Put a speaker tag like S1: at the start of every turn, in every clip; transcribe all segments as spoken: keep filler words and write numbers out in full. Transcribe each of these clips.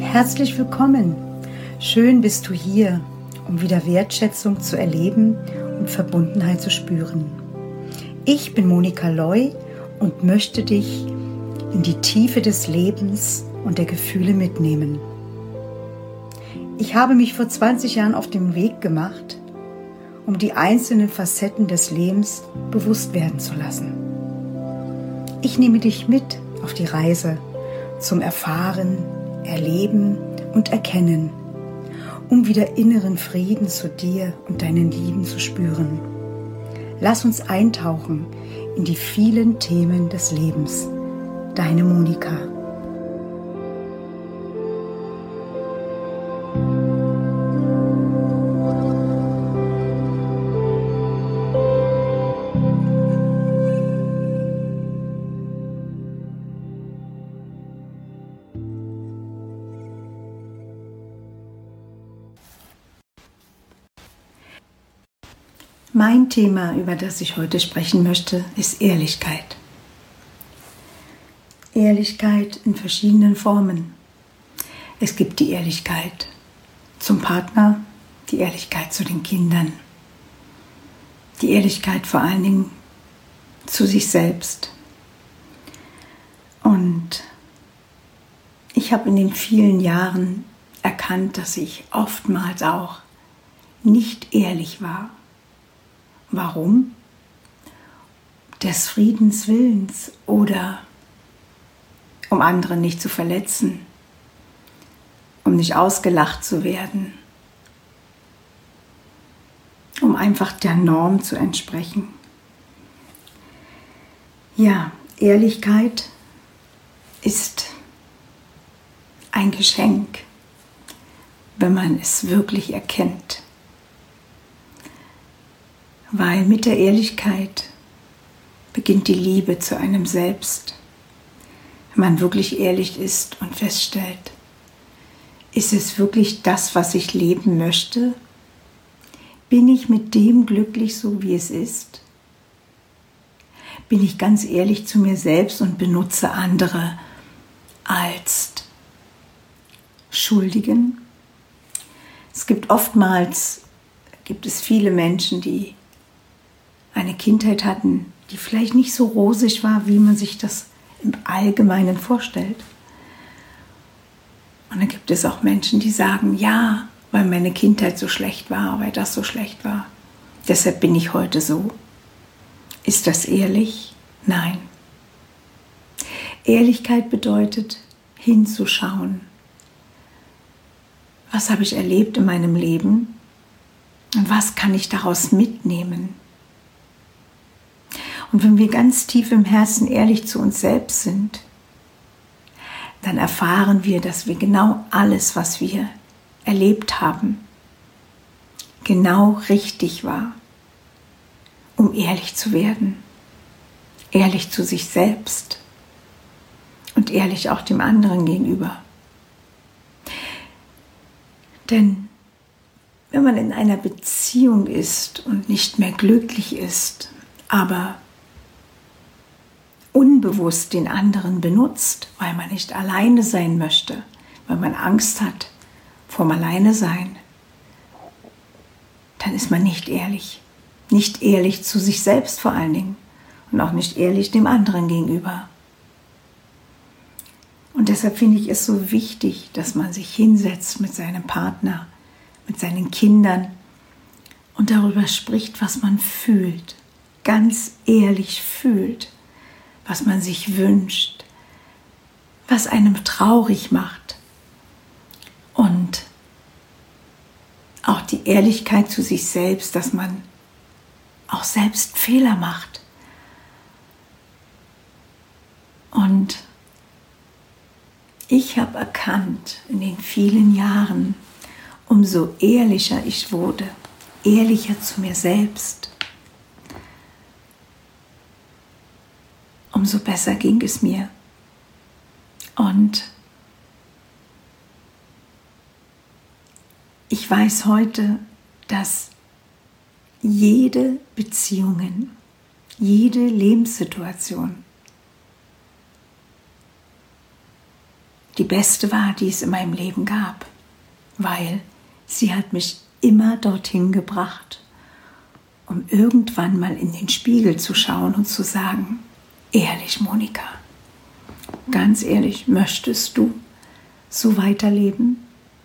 S1: Herzlich willkommen. Schön bist du hier, um wieder Wertschätzung zu erleben und Verbundenheit zu spüren. Ich bin Monika Loy und möchte dich in die Tiefe des Lebens und der Gefühle mitnehmen. Ich habe mich vor zwanzig Jahren auf den Weg gemacht, um die einzelnen Facetten des Lebens bewusst werden zu lassen. Ich nehme dich mit auf die Reise zum Erfahren, Erleben und Erkennen, um wieder inneren Frieden zu dir und deinen Lieben zu spüren. Lass uns eintauchen in die vielen Themen des Lebens. Deine Monika. Mein Thema, über das ich heute sprechen möchte, ist Ehrlichkeit. Ehrlichkeit in verschiedenen Formen. Es gibt die Ehrlichkeit zum Partner, die Ehrlichkeit zu den Kindern, die Ehrlichkeit vor allen Dingen zu sich selbst. Und ich habe in den vielen Jahren erkannt, dass ich oftmals auch nicht ehrlich war. Warum? Des Friedens Willens oder um andere nicht zu verletzen, um nicht ausgelacht zu werden, um einfach der Norm zu entsprechen. Ja, Ehrlichkeit ist ein Geschenk, wenn man es wirklich erkennt. Weil mit der Ehrlichkeit beginnt die Liebe zu einem selbst. Wenn man wirklich ehrlich ist und feststellt, ist es wirklich das, was ich leben möchte? Bin ich mit dem glücklich, so wie es ist? Bin ich ganz ehrlich zu mir selbst und benutze andere als Schuldigen? Es gibt oftmals, gibt es viele Menschen, die eine Kindheit hatten, die vielleicht nicht so rosig war, wie man sich das im Allgemeinen vorstellt. Und dann gibt es auch Menschen, die sagen, ja, weil meine Kindheit so schlecht war, weil das so schlecht war. Deshalb bin ich heute so. Ist das ehrlich? Nein. Ehrlichkeit bedeutet, hinzuschauen. Was habe ich erlebt in meinem Leben? Und was kann ich daraus mitnehmen? Und wenn wir ganz tief im Herzen ehrlich zu uns selbst sind, dann erfahren wir, dass wir genau alles, was wir erlebt haben, genau richtig war, um ehrlich zu werden. Ehrlich zu sich selbst und ehrlich auch dem anderen gegenüber. Denn wenn man in einer Beziehung ist und nicht mehr glücklich ist, aber unbewusst den anderen benutzt, weil man nicht alleine sein möchte, weil man Angst hat vorm Alleinesein, dann ist man nicht ehrlich. Nicht ehrlich zu sich selbst vor allen Dingen und auch nicht ehrlich dem anderen gegenüber. Und deshalb finde ich es so wichtig, dass man sich hinsetzt mit seinem Partner, mit seinen Kindern und darüber spricht, was man fühlt, ganz ehrlich fühlt, was man sich wünscht, was einem traurig macht. Und auch die Ehrlichkeit zu sich selbst, dass man auch selbst Fehler macht. Und ich habe erkannt in den vielen Jahren, umso ehrlicher ich wurde, ehrlicher zu mir selbst, umso besser ging es mir. Und ich weiß heute, dass jede Beziehung, jede Lebenssituation die beste war, die es in meinem Leben gab, weil sie hat mich immer dorthin gebracht, um irgendwann mal in den Spiegel zu schauen und zu sagen, ehrlich, Monika, ganz ehrlich, möchtest du so weiterleben?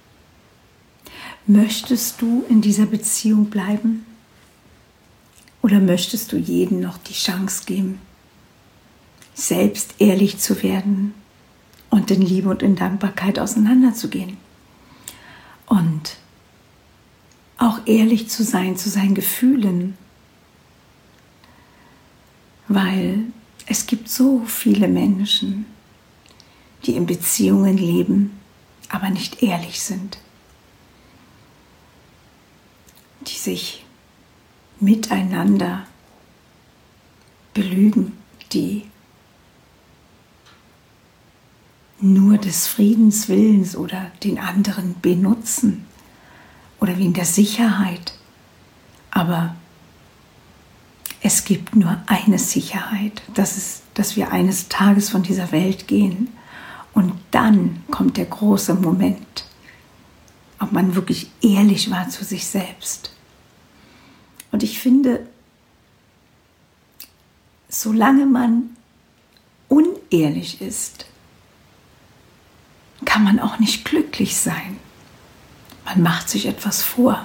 S1: Möchtest du in dieser Beziehung bleiben? Oder möchtest du jedem noch die Chance geben, selbst ehrlich zu werden und in Liebe und in Dankbarkeit auseinanderzugehen? Und auch ehrlich zu sein zu seinen Gefühlen, weil es gibt so viele Menschen, die in Beziehungen leben, aber nicht ehrlich sind, die sich miteinander belügen, die nur des Friedens Willens oder den anderen benutzen oder wegen der Sicherheit. Aber es gibt nur eine Sicherheit, das ist, dass wir eines Tages von dieser Welt gehen. Und dann kommt der große Moment, ob man wirklich ehrlich war zu sich selbst. Und ich finde, solange man unehrlich ist, kann man auch nicht glücklich sein. Man macht sich etwas vor.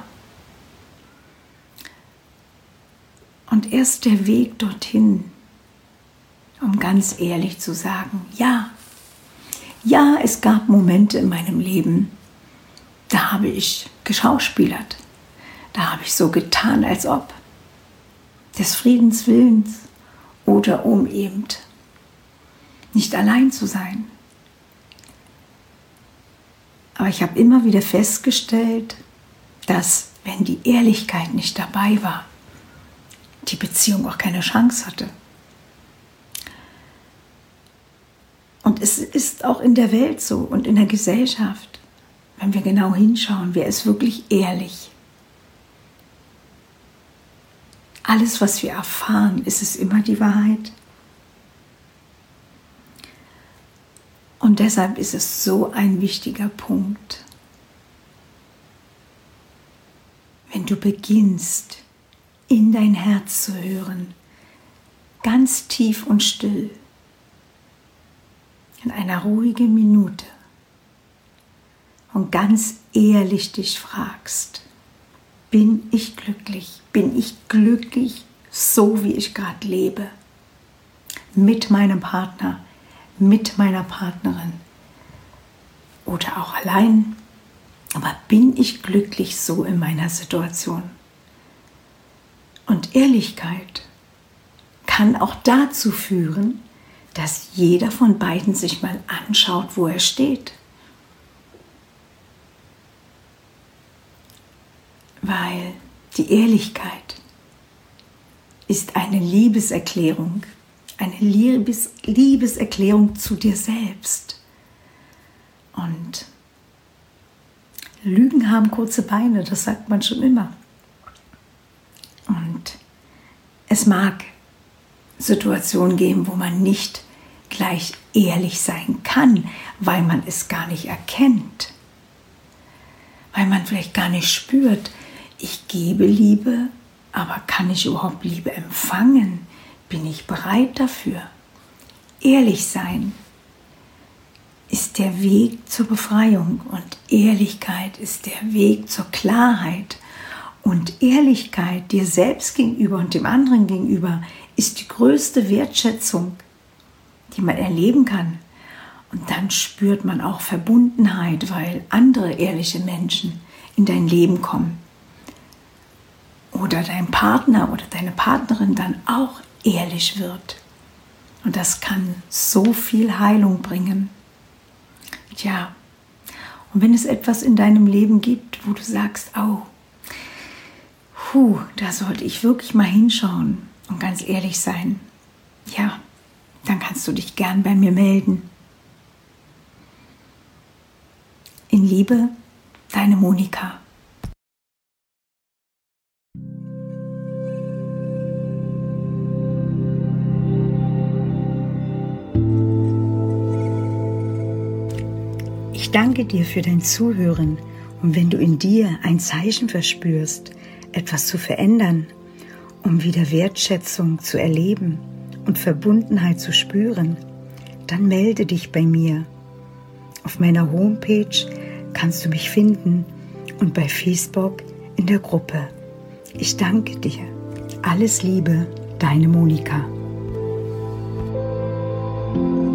S1: Und erst der Weg dorthin, um ganz ehrlich zu sagen, ja, ja, es gab Momente in meinem Leben, da habe ich geschauspielert. Da habe ich so getan, als ob. Des Friedens Willens oder um eben nicht allein zu sein. Aber ich habe immer wieder festgestellt, dass, wenn die Ehrlichkeit nicht dabei war, die Beziehung auch keine Chance hatte. Und es ist auch in der Welt so und in der Gesellschaft, wenn wir genau hinschauen, wer ist wirklich ehrlich? Alles, was wir erfahren, ist es immer die Wahrheit. Und deshalb ist es so ein wichtiger Punkt, wenn du beginnst, in dein Herz zu hören, ganz tief und still, in einer ruhigen Minute und ganz ehrlich dich fragst, bin ich glücklich? Bin ich glücklich, so wie ich gerade lebe? Mit meinem Partner, mit meiner Partnerin oder auch allein? Aber bin ich glücklich so in meiner Situation? Und Ehrlichkeit kann auch dazu führen, dass jeder von beiden sich mal anschaut, wo er steht. Weil die Ehrlichkeit ist eine Liebeserklärung, eine Liebes- Liebeserklärung zu dir selbst. Und Lügen haben kurze Beine, das sagt man schon immer. Und es mag Situationen geben, wo man nicht gleich ehrlich sein kann, weil man es gar nicht erkennt. Weil man vielleicht gar nicht spürt, ich gebe Liebe, aber kann ich überhaupt Liebe empfangen? Bin ich bereit dafür? Ehrlich sein ist der Weg zur Befreiung und Ehrlichkeit ist der Weg zur Klarheit. Und Ehrlichkeit dir selbst gegenüber und dem anderen gegenüber ist die größte Wertschätzung, die man erleben kann. Und dann spürt man auch Verbundenheit, weil andere ehrliche Menschen in dein Leben kommen. Oder dein Partner oder deine Partnerin dann auch ehrlich wird. Und das kann so viel Heilung bringen. Tja, und wenn es etwas in deinem Leben gibt, wo du sagst, oh, puh, da sollte ich wirklich mal hinschauen und ganz ehrlich sein, ja, dann kannst du dich gern bei mir melden. In Liebe, deine Monika. Ich danke dir für dein Zuhören und wenn du in dir ein Zeichen verspürst, etwas zu verändern, um wieder Wertschätzung zu erleben und Verbundenheit zu spüren, dann melde dich bei mir. Auf meiner Homepage kannst du mich finden und bei Facebook in der Gruppe. Ich danke dir. Alles Liebe, deine Monika.